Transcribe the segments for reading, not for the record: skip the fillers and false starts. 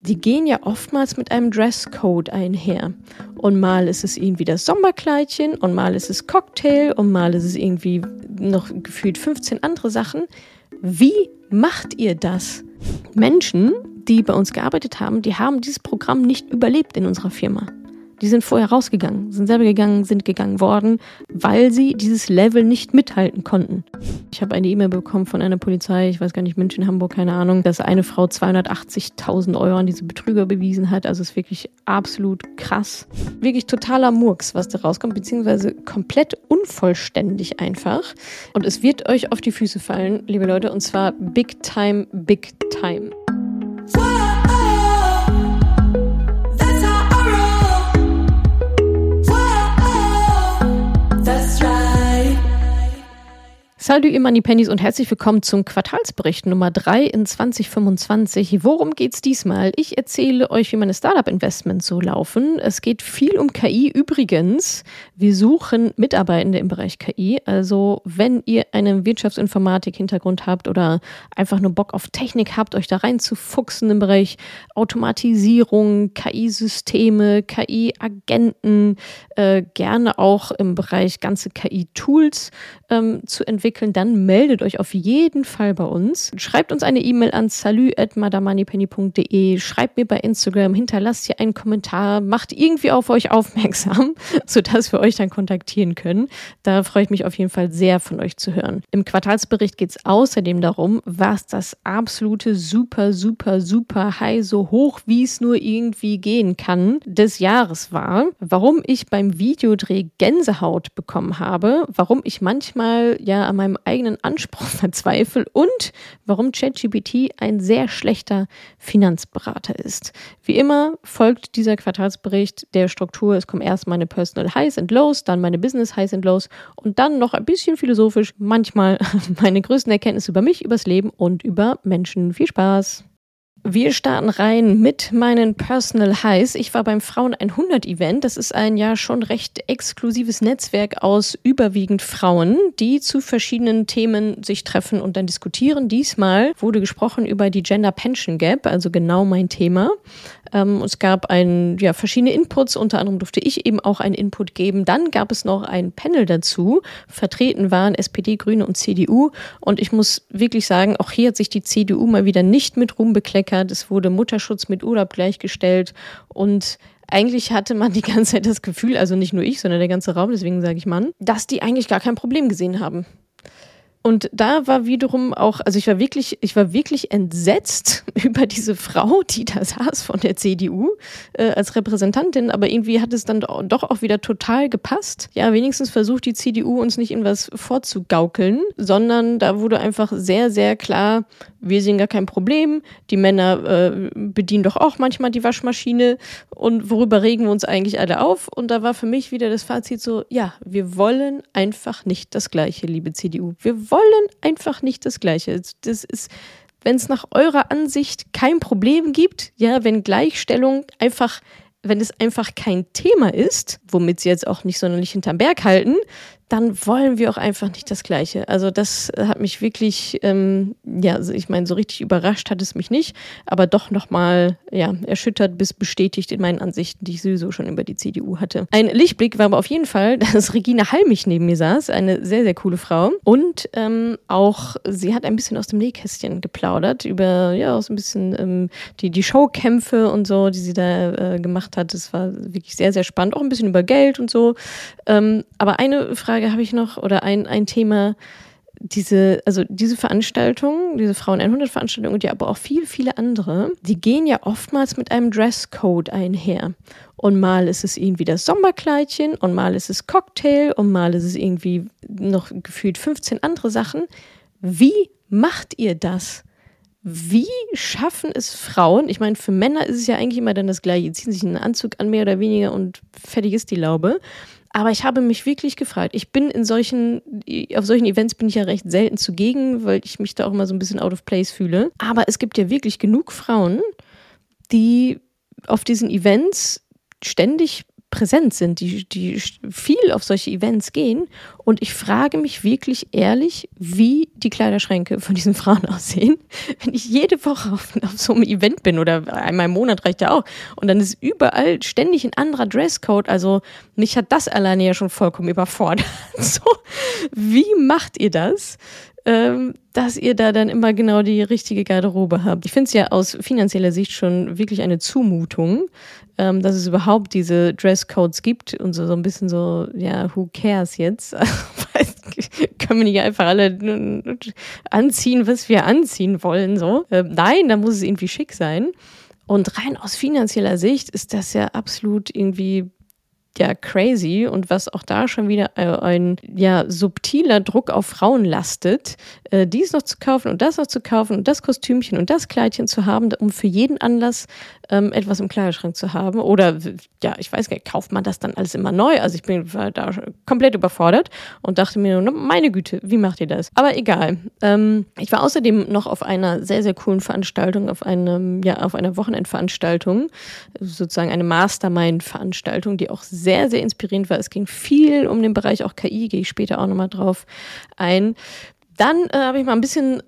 die gehen ja oftmals mit einem Dresscode einher. Und mal ist es irgendwie das Sommerkleidchen und mal ist es Cocktail und mal ist es irgendwie noch gefühlt 15 andere Sachen. Wie macht ihr das? Menschen, die bei uns gearbeitet haben, die haben dieses Programm nicht überlebt in unserer Firma. Die sind vorher rausgegangen, sind selber gegangen, sind gegangen worden, weil sie dieses Level nicht mithalten konnten. Ich habe eine E-Mail bekommen von einer Polizei, ich weiß gar nicht, München, Hamburg, keine Ahnung, dass eine Frau 280.000 € an diese Betrüger bewiesen hat. Also es ist wirklich absolut krass. Wirklich totaler Murks, was da rauskommt, beziehungsweise komplett unvollständig einfach. Und es wird euch auf die Füße fallen, liebe Leute, und zwar big time, big time. Salut ihr Moneypennies und herzlich willkommen zum Quartalsbericht Nummer 3 in 2025. Worum geht's diesmal? Ich erzähle euch, wie meine Startup-Investments so laufen. Es geht viel um KI. Übrigens, wir suchen Mitarbeitende im Bereich KI. Also wenn ihr einen Wirtschaftsinformatik-Hintergrund habt oder einfach nur Bock auf Technik habt, euch da reinzufuchsen im Bereich Automatisierung, KI-Systeme, KI-Agenten, gerne auch im Bereich ganze KI-Tools zu entwickeln, dann meldet euch auf jeden Fall bei uns. Schreibt uns eine E-Mail an salut@madamoneypenny.de, schreibt mir bei Instagram, hinterlasst hier einen Kommentar, macht irgendwie auf euch aufmerksam, sodass wir euch dann kontaktieren können. Da freue ich mich auf jeden Fall sehr, von euch zu hören. Im Quartalsbericht geht es außerdem darum, was das absolute super High, so hoch wie es nur irgendwie gehen kann, des Jahres war, warum ich beim Videodreh Gänsehaut bekommen habe, warum ich manchmal ja an meinem eigenen Anspruch verzweifle und warum ChatGPT ein sehr schlechter Finanzberater ist. Wie immer folgt dieser Quartalsbericht der Struktur. Es kommen erst meine Personal Highs and Lows, dann meine Business Highs and Lows und dann noch ein bisschen philosophisch, manchmal meine größten Erkenntnisse über mich, übers Leben und über Menschen. Viel Spaß! Wir starten rein mit meinen Personal Highs. Ich war beim Frauen 100 Event. Das ist ein ja schon recht exklusives Netzwerk aus überwiegend Frauen, die zu verschiedenen Themen sich treffen und dann diskutieren. Diesmal wurde gesprochen über die Gender Pension Gap, also genau mein Thema. Es gab verschiedene Inputs, unter anderem durfte ich eben auch einen Input geben. Dann gab es noch ein Panel dazu. Vertreten waren SPD, Grüne und CDU. Und ich muss wirklich sagen, auch hier hat sich die CDU mal wieder nicht mit Ruhm bekleckert. Es wurde Mutterschutz mit Urlaub gleichgestellt und eigentlich hatte man die ganze Zeit das Gefühl, also nicht nur ich, sondern der ganze Raum, deswegen sage ich Mann, dass die eigentlich gar kein Problem gesehen haben. Und da war wiederum auch, also ich war wirklich entsetzt über diese Frau, die da saß von der CDU als Repräsentantin, aber irgendwie hat es dann doch auch wieder total gepasst. Ja, wenigstens versucht die CDU uns nicht in was vorzugaukeln, sondern da wurde einfach sehr, sehr klar, wir sehen gar kein Problem, die Männer bedienen doch auch manchmal die Waschmaschine und worüber regen wir uns eigentlich alle auf? Und da war für mich wieder das Fazit so, ja, wir wollen einfach nicht das Gleiche, liebe CDU. Wir wollen einfach nicht das Gleiche. Das ist, wenn es nach eurer Ansicht kein Problem gibt, ja, wenn Gleichstellung einfach, wenn es einfach kein Thema ist, womit sie jetzt auch nicht sonderlich hinterm Berg halten, dann wollen wir auch einfach nicht das Gleiche. Also das hat mich wirklich, also ich meine, so richtig überrascht hat es mich nicht, aber doch nochmal erschüttert bis bestätigt in meinen Ansichten, die ich sowieso schon über die CDU hatte. Ein Lichtblick war aber auf jeden Fall, dass Regina Halmich neben mir saß, eine sehr, sehr coole Frau. Und auch sie hat ein bisschen aus dem Nähkästchen geplaudert über, auch so ein bisschen die Showkämpfe und so, die sie da gemacht hat. Das war wirklich sehr, sehr spannend. Auch ein bisschen über Geld und so. Aber eine Frage habe ich noch oder ein Thema, diese Veranstaltung, diese Frauen 100 Veranstaltung und ja aber auch viele andere, die gehen ja oftmals mit einem Dresscode einher. Und mal ist es irgendwie das Sommerkleidchen und mal ist es Cocktail und mal ist es irgendwie noch gefühlt 15 andere Sachen. Wie macht ihr das? Wie schaffen es Frauen? Ich meine, für Männer ist es ja eigentlich immer dann das Gleiche. Die ziehen sich einen Anzug an, mehr oder weniger, und fertig ist die Laube. Aber ich habe mich wirklich gefragt, auf solchen Events bin ich ja recht selten zugegen, weil ich mich da auch immer so ein bisschen out of place fühle. Aber es gibt ja wirklich genug Frauen, die auf diesen Events ständig präsent sind, die viel auf solche Events gehen. Und ich frage mich wirklich ehrlich, wie die Kleiderschränke von diesen Frauen aussehen, wenn ich jede Woche auf so einem Event bin oder einmal im Monat reicht ja auch. Und dann ist überall ständig ein anderer Dresscode. Also mich hat das alleine ja schon vollkommen überfordert. So, wie macht ihr das? Dass ihr da dann immer genau die richtige Garderobe habt. Ich finde es ja aus finanzieller Sicht schon wirklich eine Zumutung, dass es überhaupt diese Dresscodes gibt und so ein bisschen so, ja, who cares jetzt? Können wir nicht einfach alle anziehen, was wir anziehen wollen, so? Nein, da muss es irgendwie schick sein. Und rein aus finanzieller Sicht ist das ja absolut irgendwie ja crazy und was auch da schon wieder ein subtiler Druck auf Frauen lastet, dies noch zu kaufen und das noch zu kaufen und das Kostümchen und das Kleidchen zu haben, um für jeden Anlass etwas im Kleiderschrank zu haben. Oder ja, ich weiß gar nicht, kauft man das dann alles immer neu? Also ich war da komplett überfordert und dachte mir, meine Güte, wie macht ihr das? Aber egal. Ich war außerdem noch auf einer sehr, sehr coolen Veranstaltung, auf einer Wochenendveranstaltung, sozusagen eine Mastermind-Veranstaltung, die auch sehr, sehr inspirierend war. Es ging viel um den Bereich auch KI, gehe ich später auch nochmal drauf ein. Dann habe ich mal ein bisschen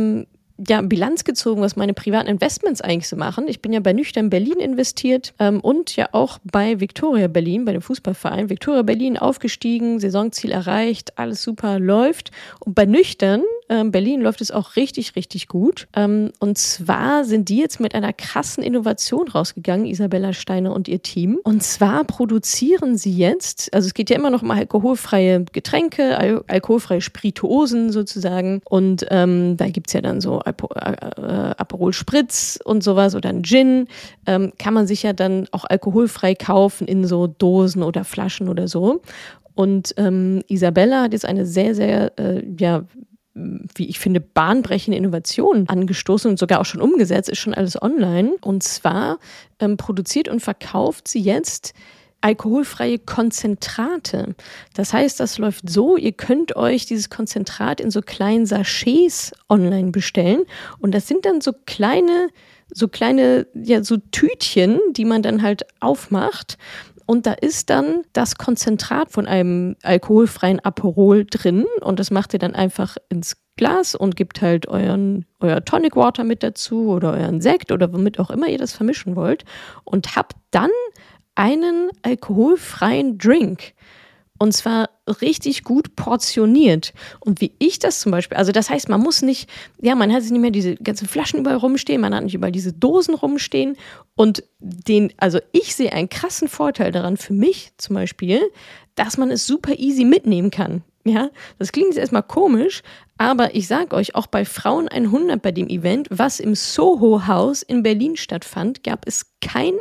Bilanz gezogen, was meine privaten Investments eigentlich so machen. Ich bin ja bei Nüchtern Berlin investiert und ja auch bei Viktoria Berlin, bei dem Fußballverein. Viktoria Berlin aufgestiegen, Saisonziel erreicht, alles super läuft. Und bei Nüchtern Berlin läuft es auch richtig, richtig gut. Und zwar sind die jetzt mit einer krassen Innovation rausgegangen, Isabella Steiner und ihr Team. Und zwar produzieren sie jetzt, also es geht ja immer noch um alkoholfreie Getränke, alkoholfreie Spirituosen sozusagen. Und da gibt's ja dann so Aperol Spritz und sowas oder ein Gin. Kann man sich ja dann auch alkoholfrei kaufen in so Dosen oder Flaschen oder so. Und Isabella hat jetzt eine sehr, sehr, wie ich finde, bahnbrechende Innovation angestoßen und sogar auch schon umgesetzt, ist schon alles online. Und zwar produziert und verkauft sie jetzt alkoholfreie Konzentrate. Das heißt, das läuft so, ihr könnt euch dieses Konzentrat in so kleinen Sachets online bestellen und das sind dann so kleine, so Tütchen, die man dann halt aufmacht. Und da ist dann das Konzentrat von einem alkoholfreien Aperol drin und das macht ihr dann einfach ins Glas und gebt halt euer Tonic Water mit dazu oder euren Sekt oder womit auch immer ihr das vermischen wollt und habt dann einen alkoholfreien Drink. Und zwar richtig gut portioniert. Und wie ich das zum Beispiel, also das heißt, man muss nicht, man hat nicht mehr diese ganzen Flaschen überall rumstehen, man hat nicht überall diese Dosen rumstehen. Und also ich sehe einen krassen Vorteil daran für mich zum Beispiel, dass man es super easy mitnehmen kann. Ja, das klingt jetzt erstmal komisch, aber ich sage euch, auch bei Frauen 100 bei dem Event, was im Soho-Haus in Berlin stattfand, gab es kein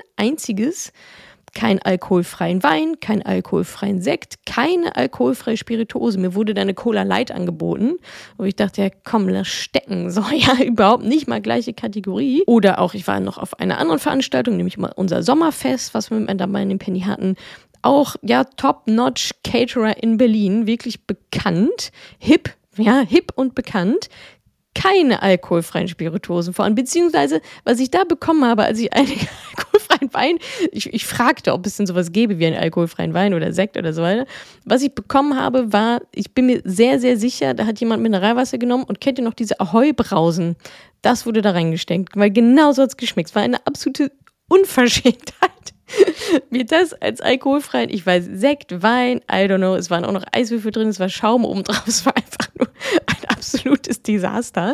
alkoholfreien Wein, keinen alkoholfreien Sekt, keine alkoholfreie Spirituose. Mir wurde da eine Cola Light angeboten, wo ich dachte, ja komm, lass stecken. So, ja, überhaupt nicht mal gleiche Kategorie. Oder auch, ich war noch auf einer anderen Veranstaltung, nämlich mal unser Sommerfest, was wir dabei in dem Penny hatten. Auch, Top-Notch Caterer in Berlin, wirklich bekannt, hip und bekannt. Keine alkoholfreien Spirituosen vor allem, beziehungsweise, was ich da bekommen habe, als ich einen alkoholfreien Wein, ich fragte, ob es denn sowas gäbe wie einen alkoholfreien Wein oder Sekt oder so weiter. Was ich bekommen habe, war, ich bin mir sehr, sehr sicher, da hat jemand Mineralwasser genommen und kennt ihr noch diese Ahoi-Brausen? Das wurde da reingesteckt, weil genau so hat es geschmeckt. Es war eine absolute Unverschämtheit. Mir das als alkoholfreien, ich weiß, Sekt, Wein, I don't know, es waren auch noch Eiswürfel drin, es war Schaum oben drauf, es war einfach nur ein absolutes Desaster.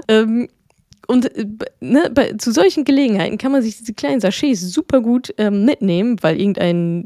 Zu solchen Gelegenheiten kann man sich diese kleinen Sachets super gut mitnehmen, weil irgendein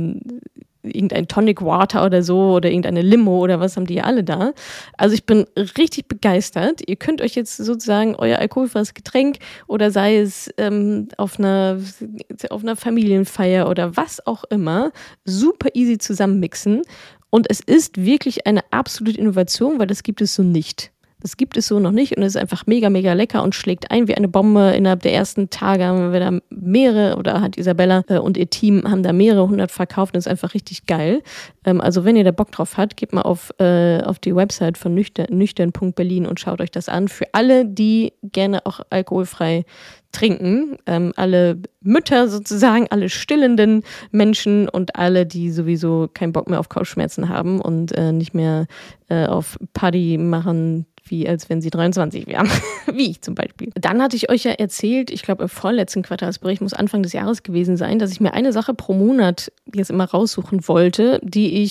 Tonic Water oder so oder irgendeine Limo oder was haben die ja alle da. Also ich bin richtig begeistert. Ihr könnt euch jetzt sozusagen euer alkoholfreies Getränk oder sei es auf einer Familienfeier oder was auch immer super easy zusammenmixen. Und es ist wirklich eine absolute Innovation, weil das gibt es so nicht. Das gibt es so noch nicht und es ist einfach mega, mega lecker und schlägt ein wie eine Bombe. Innerhalb der ersten Tage haben wir da mehrere, oder hat Isabella und ihr Team haben da mehrere 100 verkauft und das ist einfach richtig geil. Also wenn ihr da Bock drauf habt, geht mal auf die Website von nüchtern.berlin und schaut euch das an. Für alle, die gerne auch alkoholfrei trinken, alle Mütter sozusagen, alle stillenden Menschen und alle, die sowieso keinen Bock mehr auf Kopfschmerzen haben und nicht mehr auf Party machen, wie als wenn sie 23 wären, wie ich zum Beispiel. Dann hatte ich euch ja erzählt, ich glaube im vorletzten Quartalsbericht, muss Anfang des Jahres gewesen sein, dass ich mir eine Sache pro Monat jetzt immer raussuchen wollte,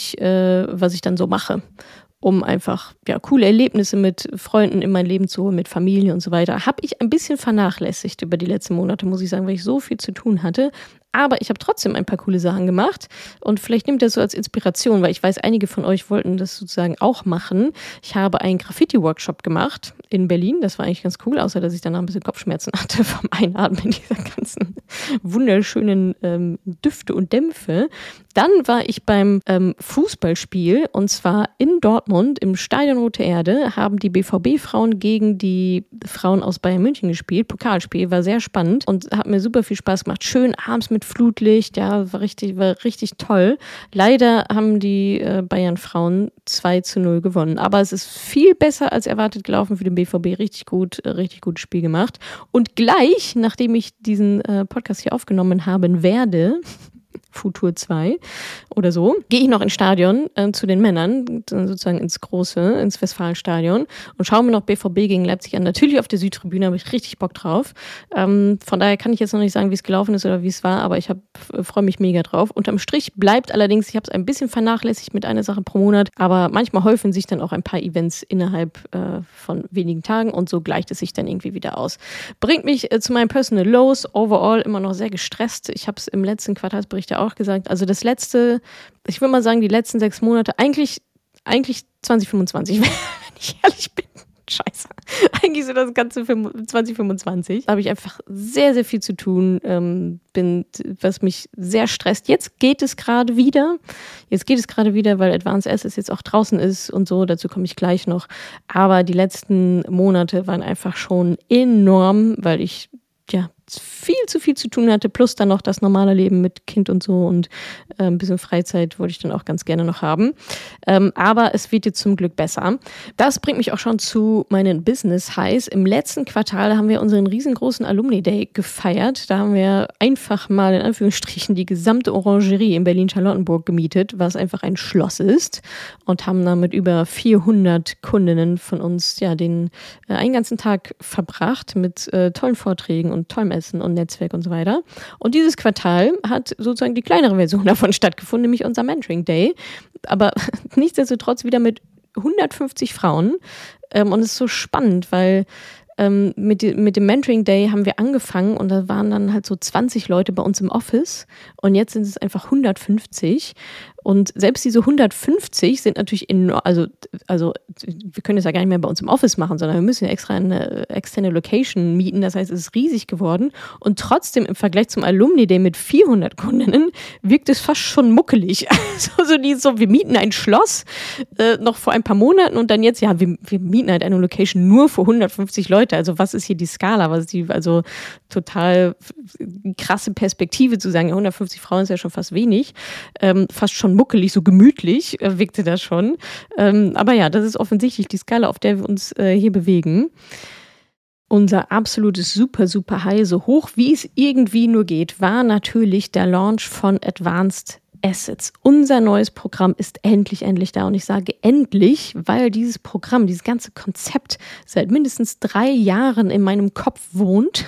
was ich dann so mache, um einfach coole Erlebnisse mit Freunden in mein Leben zu holen, mit Familie und so weiter. Habe ich ein bisschen vernachlässigt über die letzten Monate, muss ich sagen, weil ich so viel zu tun hatte. Aber ich habe trotzdem ein paar coole Sachen gemacht und vielleicht nehmt ihr das so als Inspiration, weil ich weiß, einige von euch wollten das sozusagen auch machen. Ich habe einen Graffiti-Workshop gemacht in Berlin. Das war eigentlich ganz cool, außer dass ich danach ein bisschen Kopfschmerzen hatte vom Einatmen dieser ganzen wunderschönen Düfte und Dämpfe. Dann war ich beim Fußballspiel und zwar in Dortmund im Stadion Rote Erde haben die BVB-Frauen gegen die Frauen aus Bayern München gespielt. Pokalspiel, war sehr spannend und hat mir super viel Spaß gemacht. Schön abends mit Flutlicht, ja, war richtig toll. Leider haben die Bayern-Frauen 2-0 gewonnen, aber es ist viel besser als erwartet gelaufen für den BVB. Richtig gutes Spiel gemacht. Und gleich, nachdem ich diesen Podcast hier aufgenommen haben werde, Futur 2 oder so, gehe ich noch ins Stadion zu den Männern, sozusagen ins Westfalenstadion und schaue mir noch BVB gegen Leipzig an. Natürlich auf der Südtribüne, habe ich richtig Bock drauf. Von daher kann ich jetzt noch nicht sagen, wie es gelaufen ist oder wie es war, aber ich freue mich mega drauf. Unterm Strich bleibt allerdings, ich habe es ein bisschen vernachlässigt mit einer Sache pro Monat, aber manchmal häufen sich dann auch ein paar Events innerhalb von wenigen Tagen und so gleicht es sich dann irgendwie wieder aus. Bringt mich zu meinen Personal Lows, overall immer noch sehr gestresst. Ich habe es im letzten Quartalsbericht ja auch gesagt, also ich würde mal sagen, die letzten 6 Monate, eigentlich 2025, wenn ich ehrlich bin. Scheiße. Eigentlich so das ganze 2025. Da habe ich einfach sehr, sehr viel zu tun, was mich sehr stresst. Jetzt geht es gerade wieder, weil Advanced Access jetzt auch draußen ist und so, dazu komme ich gleich noch. Aber die letzten Monate waren einfach schon enorm, weil ich viel zu viel zu tun hatte, plus dann noch das normale Leben mit Kind und so und ein bisschen Freizeit wollte ich dann auch ganz gerne noch haben. Aber es wird jetzt zum Glück besser. Das bringt mich auch schon zu meinen Business Highs. Im letzten Quartal haben wir unseren riesengroßen Alumni Day gefeiert. Da haben wir einfach mal in Anführungsstrichen die gesamte Orangerie in Berlin-Charlottenburg gemietet, was einfach ein Schloss ist, und haben da mit über 400 Kundinnen von uns den einen ganzen Tag verbracht mit tollen Vorträgen und tollem Essen und Netzwerk und so weiter. Und dieses Quartal hat sozusagen die kleinere Version davon stattgefunden, nämlich unser Mentoring Day. Aber nichtsdestotrotz wieder mit 150 Frauen. Und es ist so spannend, weil mit dem Mentoring Day haben wir angefangen und da waren dann halt so 20 Leute bei uns im Office und jetzt sind es einfach 150. Und selbst diese 150 sind natürlich enorm, also wir können das ja gar nicht mehr bei uns im Office machen, sondern wir müssen ja extra eine externe Location mieten. Das heißt, es ist riesig geworden. Und trotzdem im Vergleich zum Alumni Day mit 400 Kundinnen wirkt es fast schon muckelig. Also wir mieten ein Schloss noch vor ein paar Monaten und dann jetzt, wir mieten halt eine Location nur für 150 Leute. Also was ist hier die Skala? Also total krasse Perspektive zu sagen, 150 Frauen ist ja schon fast wenig. Fast schon muckelig, so gemütlich wirkte das schon. Aber ja, das ist offensichtlich die Skala, auf der wir uns hier bewegen. Unser absolutes super High, so hoch wie es irgendwie nur geht, war natürlich der Launch von Advanced Assets. Unser neues Programm ist endlich da. Und ich sage endlich, weil dieses Programm, dieses ganze Konzept seit mindestens 3 Jahren in meinem Kopf wohnt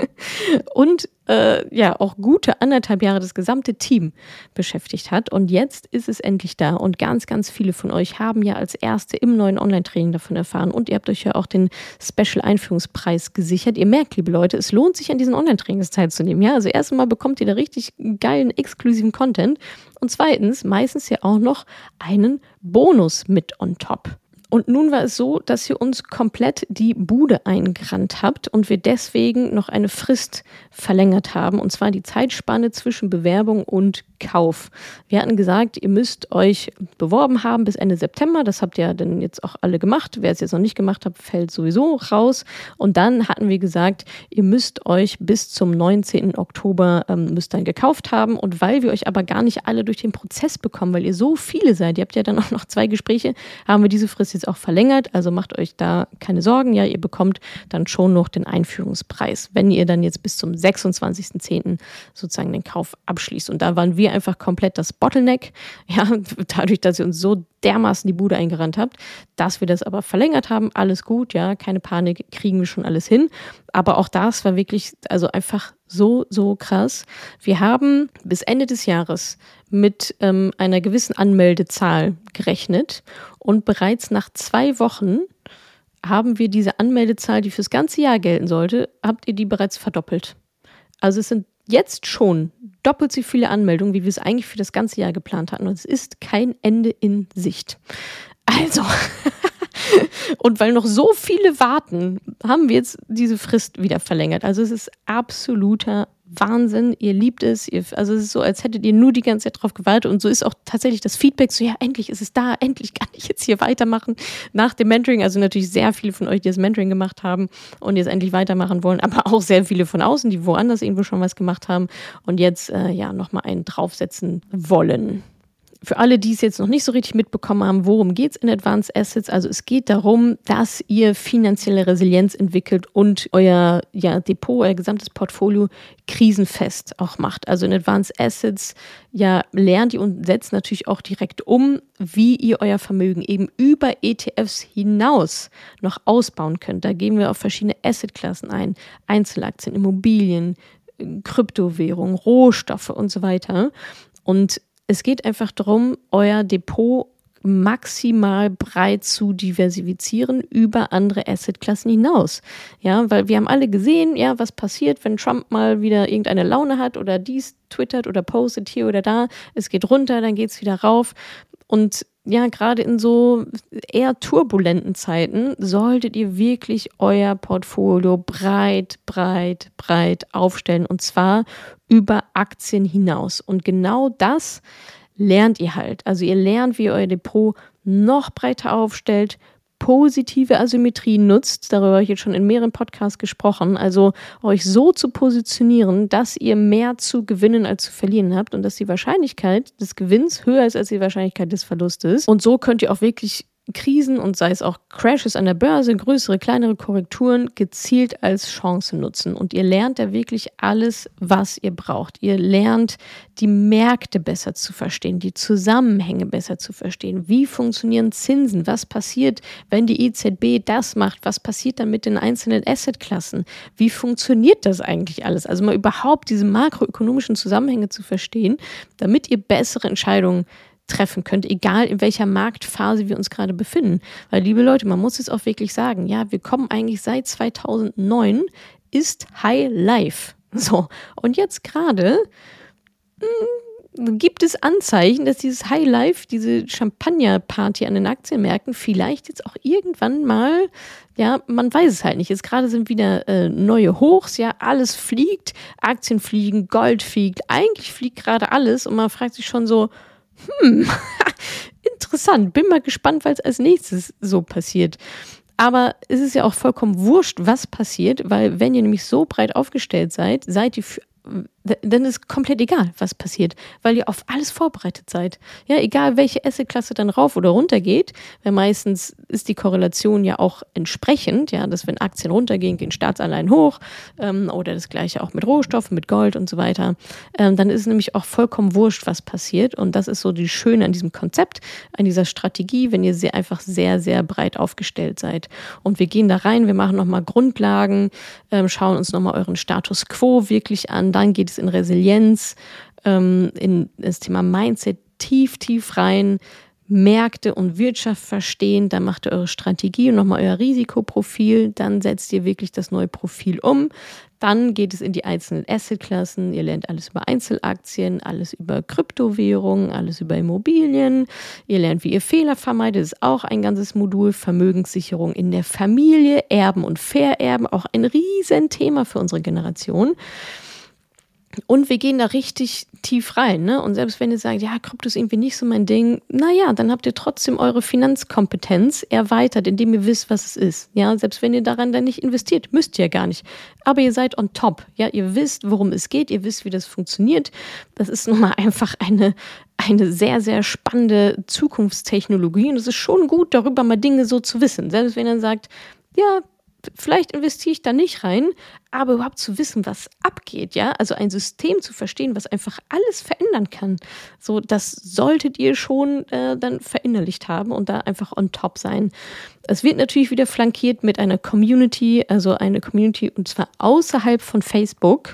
und auch gute 1,5 Jahre das gesamte Team beschäftigt hat. Und jetzt ist es endlich da. Und ganz viele von euch haben ja als Erste im neuen Online-Training davon erfahren. Und ihr habt euch ja auch den Special-Einführungspreis gesichert. Ihr merkt, liebe Leute, es lohnt sich, an diesen Online-Trainings teilzunehmen. Ja, also erstmal bekommt ihr da richtig geilen, exklusiven Content. Und zweitens, meistens ja auch noch einen Bonus mit on top. Und nun war es so, dass ihr uns komplett die Bude eingerannt habt und wir deswegen noch eine Frist verlängert haben, und zwar die Zeitspanne zwischen Bewerbung und Kauf. Wir hatten gesagt, ihr müsst euch beworben haben bis Ende September. Das habt ihr dann jetzt auch alle gemacht. Wer es jetzt noch nicht gemacht hat, fällt sowieso raus. Und dann hatten wir gesagt, ihr müsst euch bis zum 19. Oktober müsst dann gekauft haben. Und weil wir euch aber gar nicht alle durch den Prozess bekommen, weil ihr so viele seid, ihr habt ja dann auch noch 2 Gespräche, haben wir diese Frist jetzt auch verlängert. Also macht euch da keine Sorgen. Ja, ihr bekommt dann schon noch den Einführungspreis, wenn ihr dann jetzt bis zum 26.10. sozusagen den Kauf abschließt. Und da waren wir einfach komplett das Bottleneck, ja, dadurch, dass ihr uns so dermaßen die Bude eingerannt habt, dass wir das aber verlängert haben. Alles gut, ja, keine Panik, kriegen wir schon alles hin. Aber auch das war wirklich, also einfach so krass. Wir haben bis Ende des Jahres mit einer gewissen Anmeldezahl gerechnet und bereits nach 2 Wochen haben wir diese Anmeldezahl, die fürs ganze Jahr gelten sollte, habt ihr die bereits verdoppelt. Also es sind jetzt schon doppelt so viele Anmeldungen, wie wir es eigentlich für das ganze Jahr geplant hatten. Und es ist kein Ende in Sicht. Also, und weil noch so viele warten, haben wir jetzt diese Frist wieder verlängert. Also es ist absoluter Wahnsinn, ihr liebt es, also es ist so, als hättet ihr nur die ganze Zeit drauf gewartet, und so ist auch tatsächlich das Feedback so, ja, endlich ist es da, endlich kann ich jetzt hier weitermachen nach dem Mentoring. Also natürlich sehr viele von euch, die das Mentoring gemacht haben und jetzt endlich weitermachen wollen, aber auch sehr viele von außen, die woanders irgendwo schon was gemacht haben und jetzt nochmal einen draufsetzen wollen. Für alle, die es jetzt noch nicht so richtig mitbekommen haben, worum geht es in Advanced Assets? Also es geht darum, dass ihr finanzielle Resilienz entwickelt und euer Depot, euer gesamtes Portfolio krisenfest auch macht. Also in Advanced Assets lernt ihr und setzt natürlich auch direkt um, wie ihr euer Vermögen eben über ETFs hinaus noch ausbauen könnt. Da gehen wir auf verschiedene Assetklassen ein, Einzelaktien, Immobilien, Kryptowährungen, Rohstoffe und so weiter. Und es geht einfach darum, euer Depot maximal breit zu diversifizieren über andere Assetklassen hinaus. Ja, weil wir haben alle gesehen, ja, was passiert, wenn Trump mal wieder irgendeine Laune hat oder dies twittert oder postet hier oder da. Es geht runter, dann geht es wieder rauf. Und ja, gerade in so eher turbulenten Zeiten solltet ihr wirklich euer Portfolio breit aufstellen, und zwar über Aktien hinaus. Und genau das lernt ihr halt. Also ihr lernt, wie ihr euer Depot noch breiter aufstellt, positive Asymmetrie nutzt, darüber habe ich jetzt schon in mehreren Podcasts gesprochen, also euch so zu positionieren, dass ihr mehr zu gewinnen als zu verlieren habt und dass die Wahrscheinlichkeit des Gewinns höher ist als die Wahrscheinlichkeit des Verlustes. Und so könnt ihr auch wirklich Krisen und sei es auch Crashes an der Börse, größere, kleinere Korrekturen gezielt als Chance nutzen. Und ihr lernt da wirklich alles, was ihr braucht. Ihr lernt, die Märkte besser zu verstehen, die Zusammenhänge besser zu verstehen. Wie funktionieren Zinsen? Was passiert, wenn die EZB das macht? Was passiert dann mit den einzelnen Assetklassen? Wie funktioniert das eigentlich alles? Also mal überhaupt diese makroökonomischen Zusammenhänge zu verstehen, damit ihr bessere Entscheidungen treffen könnt, egal in welcher Marktphase wir uns gerade befinden. Weil, liebe Leute, man muss jetzt auch wirklich sagen, ja, wir kommen eigentlich seit 2009, ist High Life. So, und jetzt gerade gibt es Anzeichen, dass dieses High Life, diese Champagner-Party an den Aktienmärkten vielleicht jetzt auch irgendwann mal, ja, man weiß es halt nicht. Jetzt gerade sind wieder neue Hochs, ja, alles fliegt, Aktien fliegen, Gold fliegt, eigentlich fliegt gerade alles und man fragt sich schon so, interessant, bin mal gespannt, weil es als nächstes so passiert. Aber es ist ja auch vollkommen wurscht, was passiert, weil wenn ihr nämlich so breit aufgestellt seid, seid ihr dann ist komplett egal, was passiert, weil ihr auf alles vorbereitet seid. Ja, egal welche Assetklasse dann rauf oder runter geht, weil meistens ist die Korrelation ja auch entsprechend, ja, dass wenn Aktien runtergehen, gehen Staatsanleihen hoch oder das gleiche auch mit Rohstoffen, mit Gold und so weiter. Dann ist es nämlich auch vollkommen wurscht, was passiert, und das ist so die Schöne an diesem Konzept, an dieser Strategie, wenn ihr einfach sehr, sehr breit aufgestellt seid. Und wir gehen da rein, wir machen nochmal Grundlagen, schauen uns nochmal euren Status Quo wirklich an, dann geht es in Resilienz, in das Thema Mindset tief rein, Märkte und Wirtschaft verstehen, dann macht ihr eure Strategie und nochmal euer Risikoprofil, dann setzt ihr wirklich das neue Profil um, Dann geht es in die einzelnen Assetklassen. Ihr lernt alles über Einzelaktien, alles über Kryptowährungen, alles über Immobilien. Ihr lernt, wie ihr Fehler vermeidet. Das ist auch ein ganzes Modul. Vermögenssicherung in der Familie, Erben und Vererben. Auch ein Riesenthema für unsere Generation. Und wir gehen da richtig tief rein, ne? Und selbst wenn ihr sagt, ja, Krypto ist irgendwie nicht so mein Ding, naja, dann habt ihr trotzdem eure Finanzkompetenz erweitert, indem ihr wisst, was es ist. Ja, selbst wenn ihr daran dann nicht investiert, müsst ihr ja gar nicht. Aber ihr seid on top. Ja, ihr wisst, worum es geht, ihr wisst, wie das funktioniert. Das ist nun mal einfach eine sehr, sehr spannende Zukunftstechnologie. Und es ist schon gut, darüber mal Dinge so zu wissen. Selbst wenn ihr sagt, ja, vielleicht investiere ich da nicht rein, aber überhaupt zu wissen, was abgeht, ja, also ein System zu verstehen, was einfach alles verändern kann, so, das solltet ihr schon dann verinnerlicht haben und da einfach on top sein. Es wird natürlich wieder flankiert mit einer Community, also eine Community und zwar außerhalb von Facebook.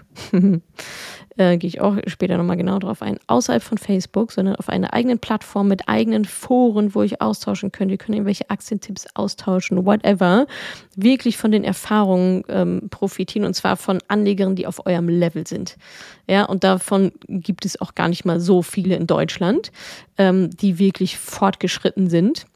Gehe ich auch später nochmal genau drauf ein, außerhalb von Facebook, sondern auf einer eigenen Plattform mit eigenen Foren, wo ihr austauschen könnt. Ihr könnt irgendwelche Aktientipps austauschen, whatever. Wirklich von den Erfahrungen profitieren und zwar von Anlegern, die auf eurem Level sind. Ja, und davon gibt es auch gar nicht mal so viele in Deutschland, die wirklich fortgeschritten sind.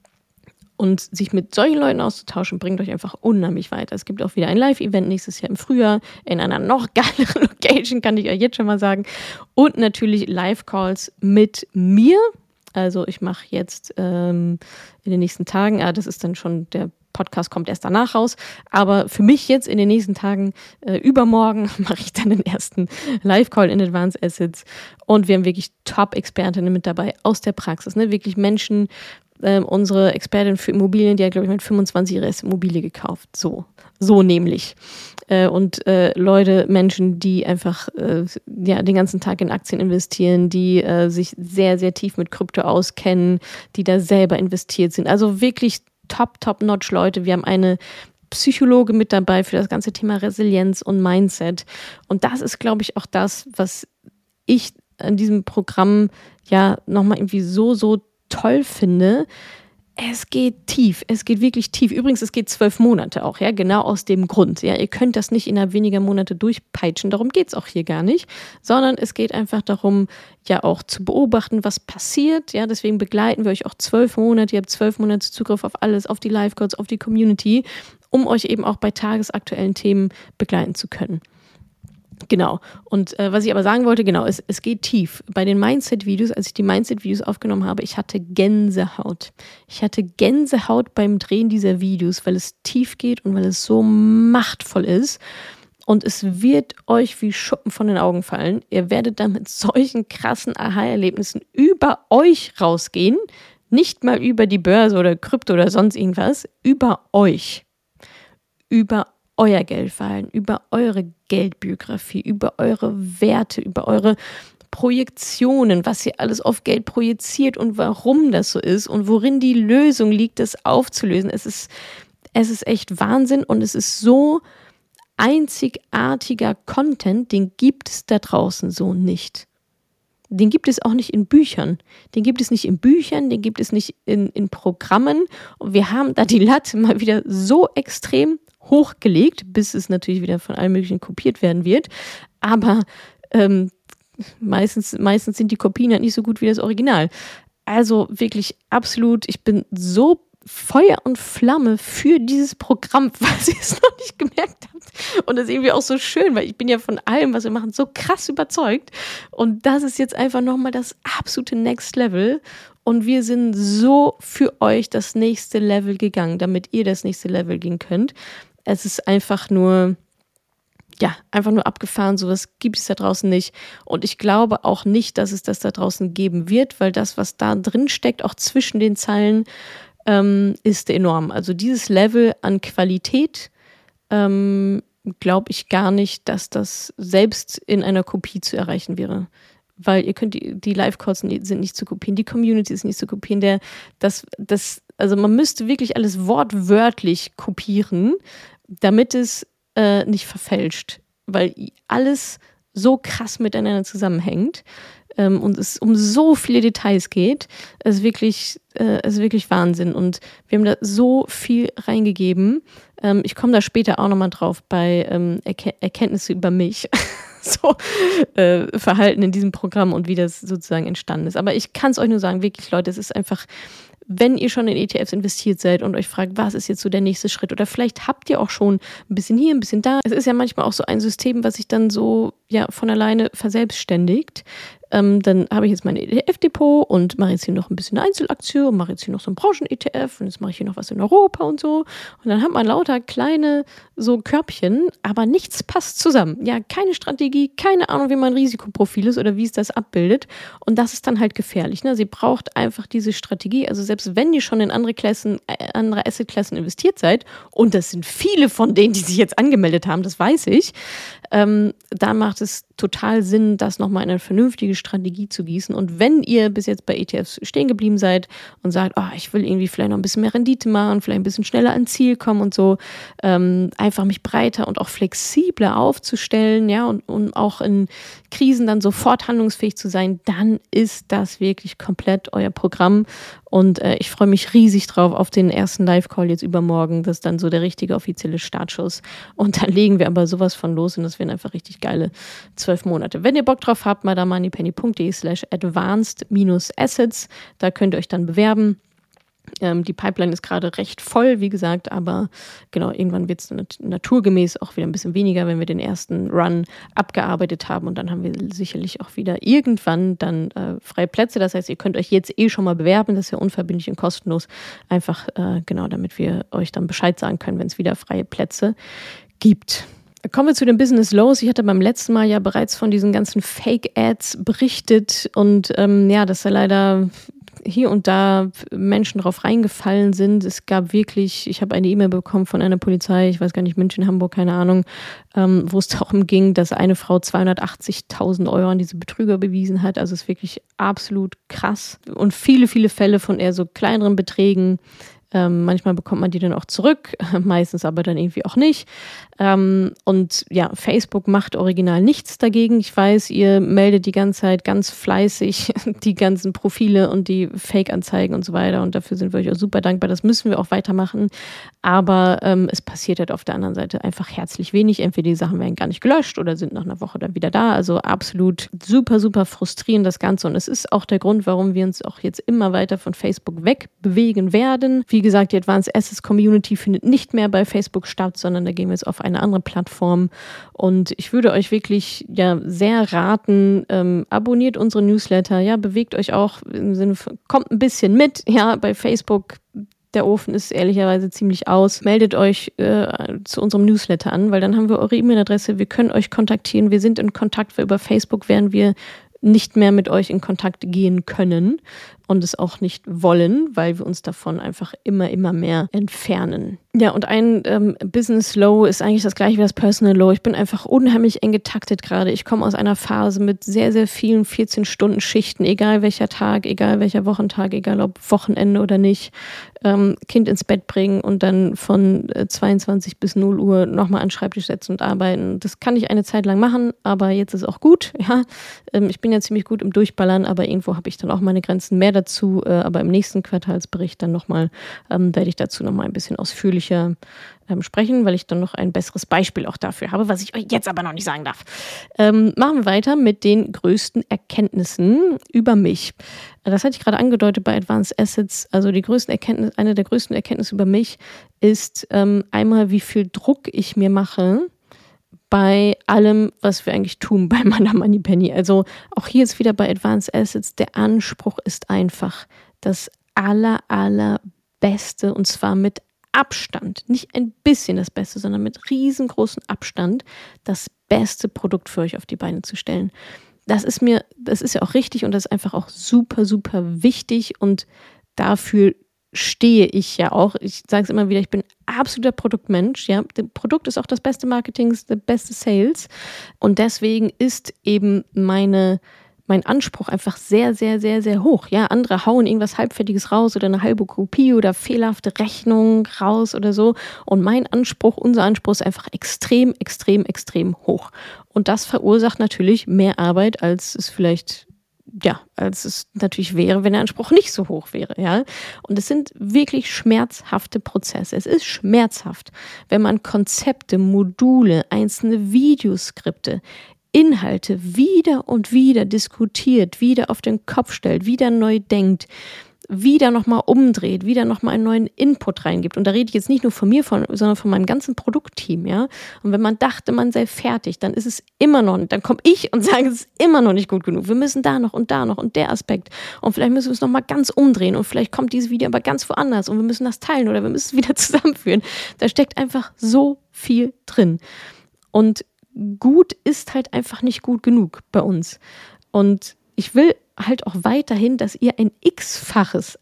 Und sich mit solchen Leuten auszutauschen, bringt euch einfach unheimlich weiter. Es gibt auch wieder ein Live-Event nächstes Jahr im Frühjahr in einer noch geileren Location, kann ich euch jetzt schon mal sagen. Und natürlich Live-Calls mit mir. Also ich mache jetzt in den nächsten Tagen, das ist dann schon, der Podcast kommt erst danach raus, aber für mich jetzt in den nächsten Tagen, übermorgen, mache ich dann den ersten Live-Call in Advanced Assets. Und wir haben wirklich Top-Expertinnen mit dabei aus der Praxis, ne? Wirklich Menschen, unsere Expertin für Immobilien, die hat, glaube ich, mit 25 ihre erste Immobilie gekauft. So nämlich. Und Leute, Menschen, die einfach den ganzen Tag in Aktien investieren, die sich sehr, sehr tief mit Krypto auskennen, die da selber investiert sind. Also wirklich top-notch Leute. Wir haben eine Psychologe mit dabei für das ganze Thema Resilienz und Mindset. Und das ist, glaube ich, auch das, was ich an diesem Programm ja nochmal irgendwie so toll finde. Es geht tief, es geht wirklich tief. Übrigens, es geht 12 Monate auch, ja, genau aus dem Grund. Ja, ihr könnt das nicht innerhalb weniger Monate durchpeitschen, darum geht es auch hier gar nicht, sondern es geht einfach darum, ja auch zu beobachten, was passiert. Ja, deswegen begleiten wir euch auch 12 Monate. Ihr habt 12 Monate Zugriff auf alles, auf die Live-Codes, auf die Community, um euch eben auch bei tagesaktuellen Themen begleiten zu können. Genau. Und was ich aber sagen wollte, genau, es geht tief. Bei den Mindset-Videos, als ich die Mindset-Videos aufgenommen habe, ich hatte Gänsehaut. Ich hatte Gänsehaut beim Drehen dieser Videos, weil es tief geht und weil es so machtvoll ist. Und es wird euch wie Schuppen von den Augen fallen. Ihr werdet dann mit solchen krassen Aha-Erlebnissen über euch rausgehen. Nicht mal über die Börse oder Krypto oder sonst irgendwas. Über euch. Über euer Geldverhalten, über eure Geldbiografie, über eure Werte, über eure Projektionen, was ihr alles auf Geld projiziert und warum das so ist und worin die Lösung liegt, das aufzulösen. Es ist echt Wahnsinn und es ist so einzigartiger Content, den gibt es da draußen so nicht. Den gibt es auch nicht in Büchern. Den gibt es nicht in Büchern, den gibt es nicht in Programmen. Und wir haben da die Latte mal wieder so extrem hochgelegt, bis es natürlich wieder von allen möglichen kopiert werden wird. Aber meistens sind die Kopien halt nicht so gut wie das Original. Also wirklich absolut, ich bin so Feuer und Flamme für dieses Programm, falls ihr es noch nicht gemerkt habt. Und das ist irgendwie auch so schön, weil ich bin ja von allem, was wir machen, so krass überzeugt. Und das ist jetzt einfach nochmal das absolute Next Level. Und wir sind so für euch das nächste Level gegangen, damit ihr das nächste Level gehen könnt. Es ist einfach nur abgefahren. Sowas gibt es da draußen nicht. Und ich glaube auch nicht, dass es das da draußen geben wird, weil das, was da drin steckt, auch zwischen den Zeilen, ist enorm. Also dieses Level an Qualität glaube ich gar nicht, dass das selbst in einer Kopie zu erreichen wäre. Weil ihr könnt die Live-Calls sind nicht zu kopieren, die Community ist nicht zu kopieren. Also man müsste wirklich alles wortwörtlich kopieren, damit es nicht verfälscht. Weil alles so krass miteinander zusammenhängt und es um so viele Details geht. Es ist wirklich Wahnsinn und wir haben da so viel reingegeben. Ich komme da später auch nochmal drauf bei Erkenntnisse über mich. Verhalten in diesem Programm und wie das sozusagen entstanden ist. Aber ich kann es euch nur sagen, wirklich Leute, es ist einfach, wenn ihr schon in ETFs investiert seid und euch fragt, was ist jetzt so der nächste Schritt oder vielleicht habt ihr auch schon ein bisschen hier, ein bisschen da. Es ist ja manchmal auch so ein System, was sich dann so von alleine verselbstständigt. Dann habe ich jetzt mein ETF-Depot und mache jetzt hier noch ein bisschen Einzelaktie und mache jetzt hier noch so ein Branchen-ETF und jetzt mache ich hier noch was in Europa und so. Und dann hat man lauter kleine so Körbchen, aber nichts passt zusammen. Ja, keine Strategie, keine Ahnung, wie mein Risikoprofil ist oder wie es das abbildet. Und das ist dann halt gefährlich. Ne? Sie braucht einfach diese Strategie. Also selbst wenn ihr schon in andere Asset-Klassen investiert seid, und das sind viele von denen, die sich jetzt angemeldet haben, das weiß ich, da macht es total Sinn, das nochmal in eine vernünftige Strategie zu gießen. Und wenn ihr bis jetzt bei ETFs stehen geblieben seid und sagt, ich will irgendwie vielleicht noch ein bisschen mehr Rendite machen, vielleicht ein bisschen schneller ans Ziel kommen und so, einfach mich breiter und auch flexibler aufzustellen, ja, und auch in Krisen dann sofort handlungsfähig zu sein, dann ist das wirklich komplett euer Programm. Und ich freue mich riesig drauf auf den ersten Live-Call jetzt übermorgen. Das ist dann so der richtige offizielle Startschuss. Und dann legen wir aber sowas von los und das werden einfach richtig geile 12 Monate. Wenn ihr Bock drauf habt, madamoneypenny.de/advanced-assets, da könnt ihr euch dann bewerben. Die Pipeline ist gerade recht voll, wie gesagt, aber genau, irgendwann wird es naturgemäß auch wieder ein bisschen weniger, wenn wir den ersten Run abgearbeitet haben und dann haben wir sicherlich auch wieder irgendwann dann freie Plätze. Das heißt, ihr könnt euch jetzt schon mal bewerben, das ist ja unverbindlich und kostenlos, einfach damit wir euch dann Bescheid sagen können, wenn es wieder freie Plätze gibt. Kommen wir zu den Business Lows. Ich hatte beim letzten Mal ja bereits von diesen ganzen Fake-Ads berichtet und dass da leider hier und da Menschen drauf reingefallen sind. Es gab wirklich, ich habe eine E-Mail bekommen von einer Polizei, ich weiß gar nicht, München, Hamburg, keine Ahnung, wo es darum ging, dass eine Frau 280.000 Euro an diese Betrüger bewiesen hat. Also es ist wirklich absolut krass. Und viele, viele Fälle von eher so kleineren Beträgen. Manchmal bekommt man die dann auch zurück, meistens aber dann irgendwie auch nicht. Und ja, Facebook macht original nichts dagegen. Ich weiß, ihr meldet die ganze Zeit ganz fleißig die ganzen Profile und die Fake-Anzeigen und so weiter. Und dafür sind wir euch auch super dankbar. Das müssen wir auch weitermachen. Aber es passiert halt auf der anderen Seite einfach herzlich wenig. Entweder die Sachen werden gar nicht gelöscht oder sind nach einer Woche dann wieder da. Also absolut super, super frustrierend das Ganze. Und es ist auch der Grund, warum wir uns auch jetzt immer weiter von Facebook wegbewegen werden. Wie gesagt, die Advanced Assets Community findet nicht mehr bei Facebook statt, sondern da gehen wir jetzt auf eine andere Plattform. Und ich würde euch wirklich sehr raten, abonniert unsere Newsletter, bewegt euch auch im Sinne von, kommt ein bisschen mit, bei Facebook. Der Ofen ist ehrlicherweise ziemlich aus. Meldet euch zu unserem Newsletter an, weil dann haben wir eure E-Mail-Adresse, wir können euch kontaktieren, wir sind in Kontakt, weil über Facebook werden wir nicht mehr mit euch in Kontakt gehen können und es auch nicht wollen, weil wir uns davon einfach immer mehr entfernen. Ja, und ein Business Low ist eigentlich das gleiche wie das Personal Low. Ich bin einfach unheimlich eng getaktet gerade. Ich komme aus einer Phase mit sehr, sehr vielen 14-Stunden-Schichten, egal welcher Tag, egal welcher Wochentag, egal ob Wochenende oder nicht. Kind ins Bett bringen und dann von 22 bis 0 Uhr nochmal an den Schreibtisch setzen und arbeiten. Das kann ich eine Zeit lang machen, aber jetzt ist auch gut. Ja, ich bin ja ziemlich gut im Durchballern, aber irgendwo habe ich dann auch meine Grenzen. Mehr dazu, aber im nächsten Quartalsbericht dann nochmal, werde ich dazu nochmal ein bisschen ausführlicher sprechen, weil ich dann noch ein besseres Beispiel auch dafür habe, was ich euch jetzt aber noch nicht sagen darf. Machen wir weiter mit den größten Erkenntnissen über mich. Das hatte ich gerade angedeutet bei Advanced Assets. Also eine der größten Erkenntnisse über mich ist einmal, wie viel Druck ich mir mache bei allem, was wir eigentlich tun bei Madame Moneypenny. Also auch hier ist wieder bei Advanced Assets, der Anspruch ist einfach das allerbeste und zwar mit Abstand, nicht ein bisschen das Beste, sondern mit riesengroßem Abstand das beste Produkt für euch auf die Beine zu stellen. Das ist ja auch richtig und das ist einfach auch super, super wichtig und dafür stehe ich ja auch. Ich sage es immer wieder, ich bin absoluter Produktmensch. Ja, das Produkt ist auch das beste Marketing, das beste Sales und deswegen ist eben meine mein Anspruch einfach sehr, sehr, sehr, sehr hoch. Ja, andere hauen irgendwas Halbfertiges raus oder eine halbe Kopie oder fehlerhafte Rechnung raus oder so. Und unser Anspruch ist einfach extrem, extrem, extrem hoch. Und das verursacht natürlich mehr Arbeit, als es natürlich wäre, wenn der Anspruch nicht so hoch wäre, ja. Und es sind wirklich schmerzhafte Prozesse. Es ist schmerzhaft, wenn man Konzepte, Module, einzelne Videoskripte, Inhalte wieder und wieder diskutiert, wieder auf den Kopf stellt, wieder neu denkt, wieder nochmal umdreht, wieder nochmal einen neuen Input reingibt. Und da rede ich jetzt nicht nur von mir, sondern von meinem ganzen Produktteam, ja. Und wenn man dachte, man sei fertig, dann ist es immer noch nicht. Dann komme ich und sage, es ist immer noch nicht gut genug. Wir müssen da noch und der Aspekt. Und vielleicht müssen wir es nochmal ganz umdrehen und vielleicht kommt dieses Video aber ganz woanders und wir müssen das teilen oder wir müssen es wieder zusammenführen. Da steckt einfach so viel drin. Und gut ist halt einfach nicht gut genug bei uns. Und ich will halt auch weiterhin, dass ihr ein X-faches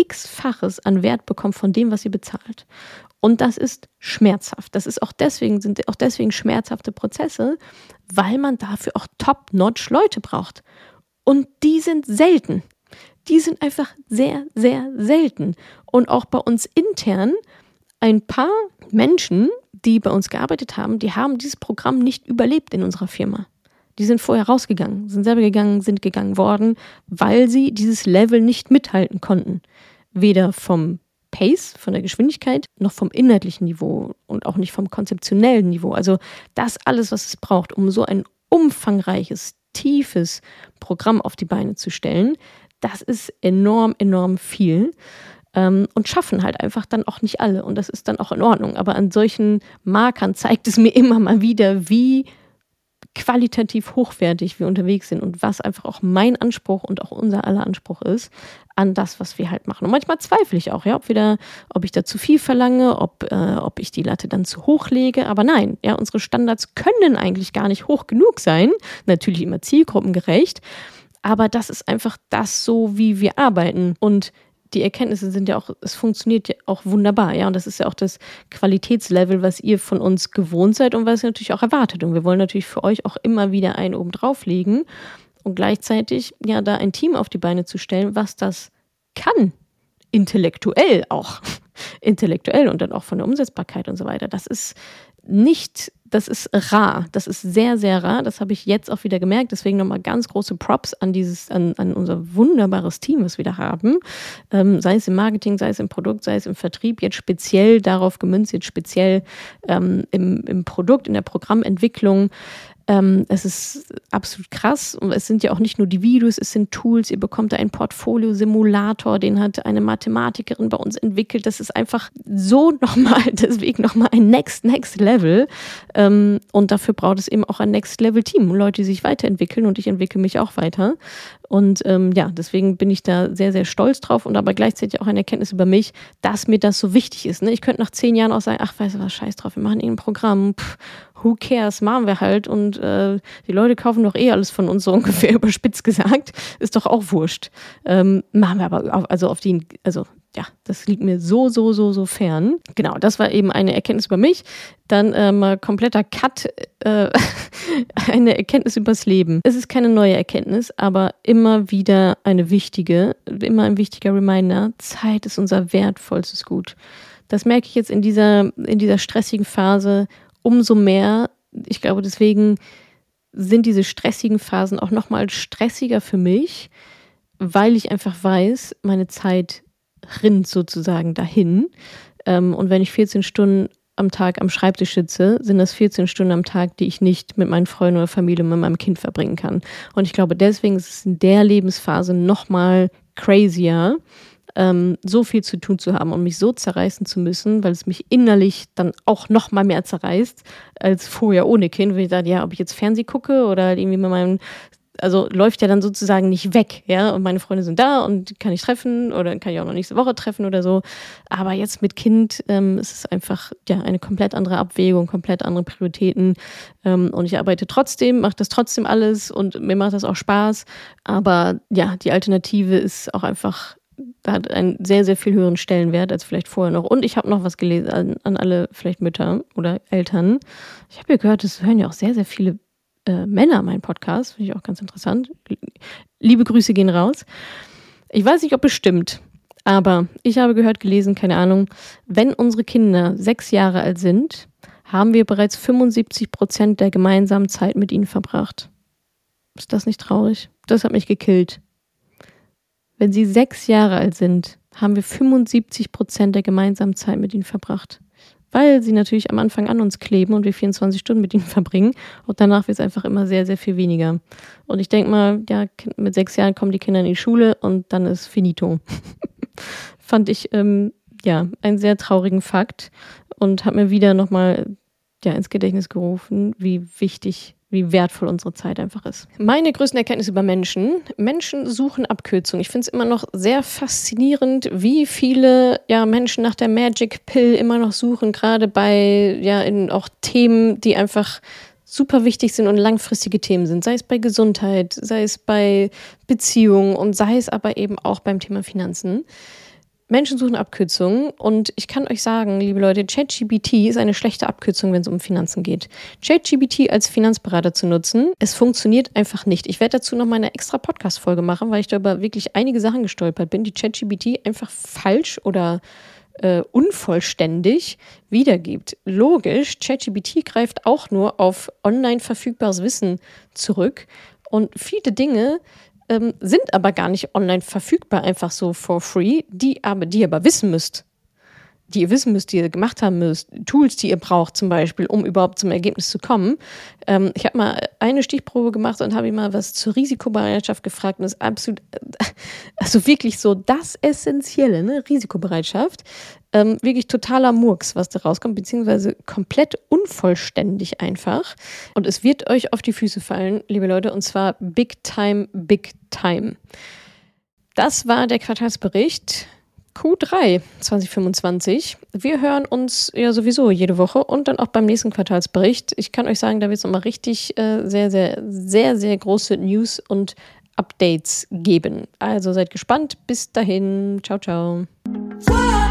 an Wert bekommt von dem, was ihr bezahlt. Und das ist schmerzhaft. Sind auch deswegen schmerzhafte Prozesse, weil man dafür auch top-notch Leute braucht. Und die sind selten. Die sind einfach sehr, sehr selten. Und auch bei uns intern ein paar Menschen, die bei uns gearbeitet haben, die haben dieses Programm nicht überlebt in unserer Firma. Die sind vorher rausgegangen, sind gegangen worden, weil sie dieses Level nicht mithalten konnten. Weder vom Pace, von der Geschwindigkeit, noch vom inhaltlichen Niveau und auch nicht vom konzeptionellen Niveau. Also das alles, was es braucht, um so ein umfangreiches, tiefes Programm auf die Beine zu stellen, das ist enorm, enorm viel. Und schaffen halt einfach dann auch nicht alle. Und das ist dann auch in Ordnung. Aber an solchen Markern zeigt es mir immer mal wieder, wie qualitativ hochwertig wir unterwegs sind und was einfach auch mein Anspruch und auch unser aller Anspruch ist an das, was wir halt machen. Und manchmal zweifle ich auch, ja, ob ich da zu viel verlange, ob ich die Latte dann zu hoch lege. Aber nein, ja, unsere Standards können eigentlich gar nicht hoch genug sein. Natürlich immer zielgruppengerecht. Aber das ist einfach das so, wie wir arbeiten. Und die Erkenntnisse sind ja auch, es funktioniert ja auch wunderbar, ja, und das ist ja auch das Qualitätslevel, was ihr von uns gewohnt seid und was ihr natürlich auch erwartet. Und wir wollen natürlich für euch auch immer wieder einen oben drauflegen und gleichzeitig ja da ein Team auf die Beine zu stellen, was das kann, intellektuell und dann auch von der Umsetzbarkeit und so weiter. Das ist rar. Das ist sehr, sehr rar. Das habe ich jetzt auch wieder gemerkt. Deswegen nochmal ganz große Props an unser wunderbares Team, was wir da haben. Sei es im Marketing, sei es im Produkt, sei es im Vertrieb. Jetzt speziell darauf gemünzt, im Produkt, in der Programmentwicklung. Es ist absolut krass und es sind ja auch nicht nur die Videos, es sind Tools, ihr bekommt da einen Portfolio-Simulator, den hat eine Mathematikerin bei uns entwickelt, das ist einfach deswegen nochmal ein Next Level und dafür braucht es eben auch ein Next Level Team, Leute, die sich weiterentwickeln und ich entwickle mich auch weiter und deswegen bin ich da sehr, sehr stolz drauf und aber gleichzeitig auch eine Erkenntnis über mich, dass mir das so wichtig ist. Ne? Ich könnte nach 10 Jahren auch sagen, ach, weißt du was, scheiß drauf, wir machen irgendein Programm, who cares, machen wir halt und die Leute kaufen doch alles von uns, so ungefähr überspitzt gesagt, ist doch auch wurscht. Machen wir aber das liegt mir so fern. Genau, das war eben eine Erkenntnis über mich. Dann mal kompletter Cut, eine Erkenntnis übers Leben. Es ist keine neue Erkenntnis, aber immer wieder ein wichtiger Reminder, Zeit ist unser wertvollstes Gut. Das merke ich jetzt in dieser stressigen Phase umso mehr. Ich glaube, deswegen sind diese stressigen Phasen auch nochmal stressiger für mich, weil ich einfach weiß, meine Zeit rinnt sozusagen dahin. Und wenn ich 14 Stunden am Tag am Schreibtisch sitze, sind das 14 Stunden am Tag, die ich nicht mit meinen Freunden oder Familie, mit meinem Kind verbringen kann. Und ich glaube, deswegen ist es in der Lebensphase nochmal crazier, so viel zu tun zu haben und mich so zerreißen zu müssen, weil es mich innerlich dann auch noch mal mehr zerreißt als vorher ohne Kind, wenn ich sage, ja, ob ich jetzt Fernsehen gucke oder irgendwie mit meinem, also läuft ja dann sozusagen nicht weg, ja, und meine Freunde sind da und kann ich treffen oder kann ich auch noch nächste Woche treffen oder so, aber jetzt mit Kind ist es einfach ja eine komplett andere Abwägung, komplett andere Prioritäten und ich arbeite trotzdem, mache das trotzdem alles und mir macht das auch Spaß, aber ja, die Alternative ist auch einfach, hat einen sehr, sehr viel höheren Stellenwert als vielleicht vorher noch. Und ich habe noch was gelesen an alle vielleicht Mütter oder Eltern. Ich habe ja gehört, es hören ja auch sehr, sehr viele Männer meinen Podcast. Finde ich auch ganz interessant. Liebe Grüße gehen raus. Ich weiß nicht, ob es stimmt, aber ich habe gehört, gelesen, keine Ahnung, wenn unsere Kinder 6 Jahre alt sind, haben wir bereits 75% der gemeinsamen Zeit mit ihnen verbracht. Ist das nicht traurig? Das hat mich gekillt. Wenn sie 6 Jahre alt sind, haben wir 75% der gemeinsamen Zeit mit ihnen verbracht. Weil sie natürlich am Anfang an uns kleben und wir 24 Stunden mit ihnen verbringen. Und danach wird es einfach immer sehr, sehr viel weniger. Und ich denke mal, ja, mit 6 Jahren kommen die Kinder in die Schule und dann ist finito. Fand ich, einen sehr traurigen Fakt und hat mir wieder nochmal ins Gedächtnis gerufen, wie wichtig, wie wertvoll unsere Zeit einfach ist. Meine größten Erkenntnisse über Menschen. Menschen suchen Abkürzungen. Ich finde es immer noch sehr faszinierend, wie viele Menschen nach der Magic Pill immer noch suchen, gerade bei in auch Themen, die einfach super wichtig sind und langfristige Themen sind. Sei es bei Gesundheit, sei es bei Beziehungen und sei es aber eben auch beim Thema Finanzen. Menschen suchen Abkürzungen und ich kann euch sagen, liebe Leute, ChatGPT ist eine schlechte Abkürzung, wenn es um Finanzen geht. ChatGPT als Finanzberater zu nutzen, es funktioniert einfach nicht. Ich werde dazu noch mal eine extra Podcast-Folge machen, weil ich da über wirklich einige Sachen gestolpert bin, die ChatGPT einfach falsch oder unvollständig wiedergibt. Logisch, ChatGPT greift auch nur auf online verfügbares Wissen zurück und viele Dinge sind aber gar nicht online verfügbar, einfach so for free, die ihr aber wissen müsst. Die ihr wissen müsst, die ihr gemacht haben müsst, Tools, die ihr braucht zum Beispiel, um überhaupt zum Ergebnis zu kommen. Ich habe mal eine Stichprobe gemacht und habe ihm mal was zur Risikobereitschaft gefragt und das ist absolut, also wirklich so das Essentielle, ne? Risikobereitschaft. Wirklich totaler Murks, was da rauskommt, beziehungsweise komplett unvollständig einfach. Und es wird euch auf die Füße fallen, liebe Leute, und zwar big time, big time. Das war der Quartalsbericht Q3 2025. Wir hören uns ja sowieso jede Woche und dann auch beim nächsten Quartalsbericht. Ich kann euch sagen, da wird es nochmal richtig sehr, sehr, sehr, sehr große News und Updates geben. Also seid gespannt. Bis dahin. Ciao, ciao.